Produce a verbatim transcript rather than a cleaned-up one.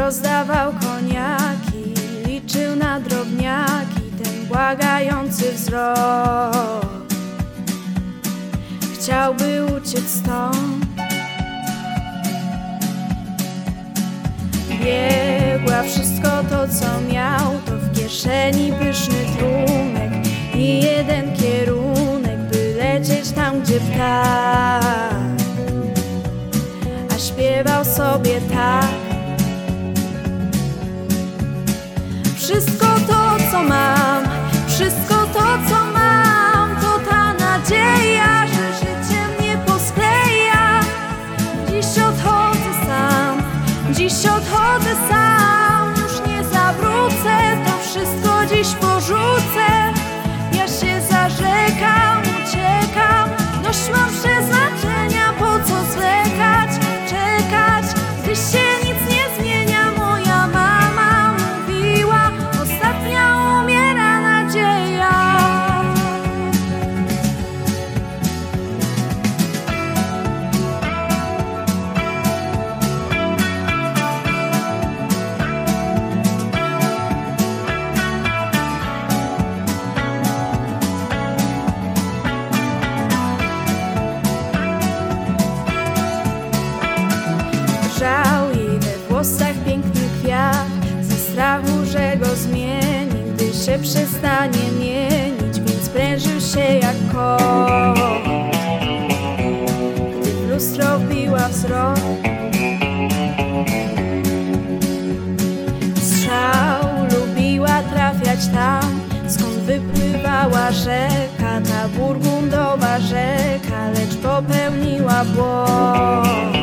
rozdawał koniaki, liczył na drobniaki ten błagający wzrok. Chciałby uciec stąd. Biegła wszystko to, co miał, to w kieszeni pyszny trunek i jeden kierunek, by lecieć tam, gdzie ptak. A śpiewał sobie tak: wszystko to, co mam, wszystko to, co mam, to ta nadzieja, że życie mnie poskleja. Dziś odchodzę sam, dziś odchodzę sam, już nie zawrócę, to wszystko dziś porzucę. Ja się zarzekam, uciekam, dość mam przeznaczenia, po co zwlekać, czekać, gdy się nic nie zmienia. Moja mama mówiła, ostatnia umiera nadzieja. Drżał jej we włosach piękny kwiat, ze strachu, że go zmieni, gdy się przestanie mienić, więc prężył się jak koń. Gdy w lustro wbiła wzrok, strzał lubiła trafiać tam, skąd wypływała rzeka, ta burgundowa rzeka, lecz popełniła błąd.